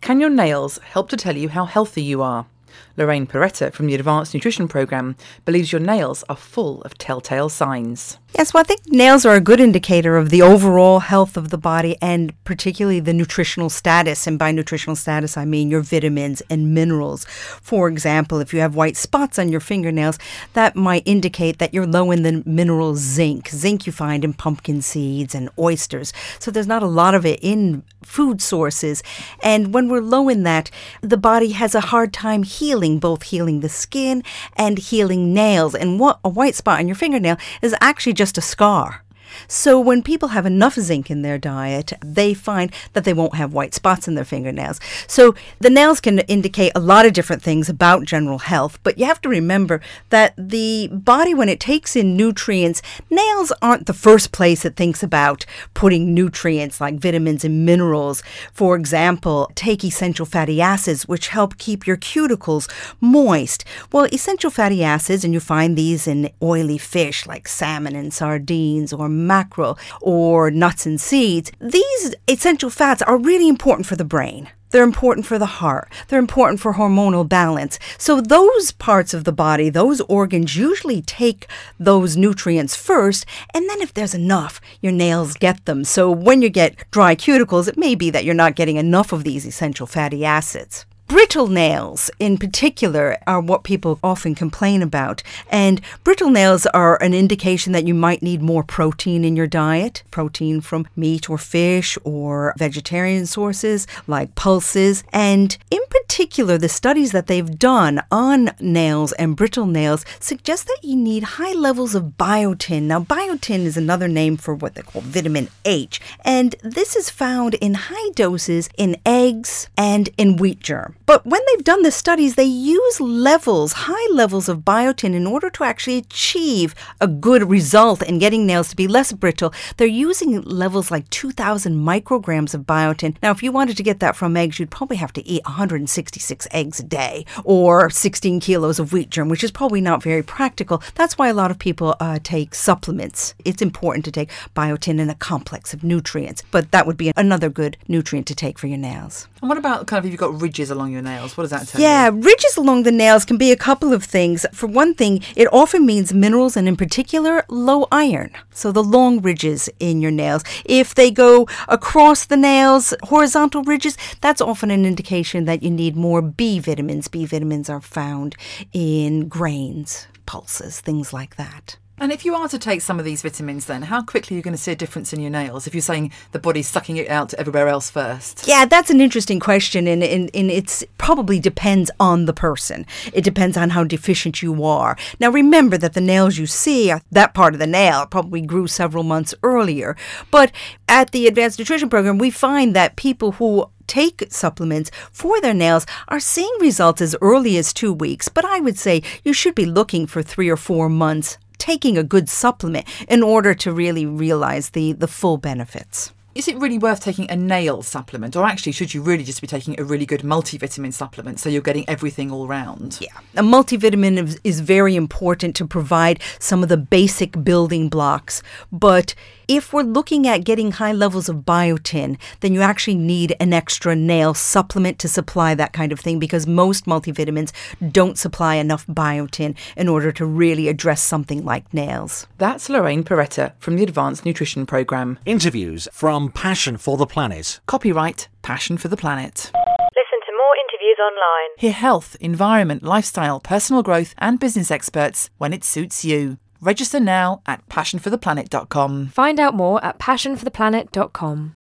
Can your nails help to tell you how healthy you are? Lorraine Peretta from the Advanced Nutrition Programme believes your nails are full of telltale signs. Yes, well, I think nails are a good indicator of the overall health of the body and particularly the nutritional status. And by nutritional status, I mean your vitamins and minerals. For example, if you have white spots on your fingernails, that might indicate that you're low in the mineral zinc. Zinc you find in pumpkin seeds and oysters. So there's not a lot of it in food sources. And when we're low in that, the body has a hard time healing, both healing the skin and healing nails. And what a white spot on your fingernail is actually just a scar. So when people have enough zinc in their diet, they find that they won't have white spots in their fingernails. So the nails can indicate a lot of different things about general health, but you have to remember that the body, when it takes in nutrients, nails aren't the first place it thinks about putting nutrients like vitamins and minerals. For example, take essential fatty acids, which help keep your cuticles moist. Well, essential fatty acids, and you find these in oily fish like salmon and sardines or mackerel or nuts and seeds. These essential fats are really important for the brain. They're important for the heart. They're important for hormonal balance. So those parts of the body, those organs usually take those nutrients first, and then if there's enough, your nails get them. So when you get dry cuticles, it may be that you're not getting enough of these essential fatty acids. Brittle nails, in particular, are what people often complain about. And brittle nails are an indication that you might need more protein in your diet, protein from meat or fish or vegetarian sources like pulses. And in particular, the studies that they've done on nails and brittle nails suggest that you need high levels of biotin. Now, biotin is another name for what they call vitamin H. And this is found in high doses in eggs and in wheat germ. But when they've done the studies, they use high levels of biotin in order to actually achieve a good result in getting nails to be less brittle. They're using levels like 2,000 micrograms of biotin. Now, if you wanted to get that from eggs, you'd probably have to eat 166 eggs a day or 16 kilos of wheat germ, which is probably not very practical. That's why a lot of people take supplements. It's important to take biotin in a complex of nutrients, but that would be another good nutrient to take for your nails. And what about kind of if you've got ridges along your nails? What does that tell you? Yeah, ridges along the nails can be a couple of things. For one thing, it often means minerals and in particular low iron. So the long ridges in your nails. If they go across the nails, horizontal ridges, that's often an indication that you need more B vitamins. B vitamins are found in grains, pulses, things like that. And if you are to take some of these vitamins then, how quickly are you going to see a difference in your nails if you're saying the body's sucking it out everywhere else first? Yeah, that's an interesting question, and it probably depends on the person. It depends on how deficient you are. Now, remember that the nails you see, that part of the nail probably grew several months earlier. But at the Advanced Nutrition Program, we find that people who take supplements for their nails are seeing results as early as 2 weeks. But I would say you should be looking for 3 or 4 months taking a good supplement in order to really realize the full benefits. Is it really worth taking a nail supplement, or actually should you really just be taking a really good multivitamin supplement so you're getting everything all round? Yeah, a multivitamin is very important to provide some of the basic building blocks, but if we're looking at getting high levels of biotin, then you actually need an extra nail supplement to supply that kind of thing, because most multivitamins don't supply enough biotin in order to really address something like nails. That's Lorraine Peretta from the Advanced Nutrition Programme. Interviews from Passion for the Planet. Copyright Passion for the Planet. Listen to more interviews online. Hear health, environment, lifestyle, personal growth and business experts when it suits you. Register now at passionfortheplanet.com. Find out more at passionfortheplanet.com.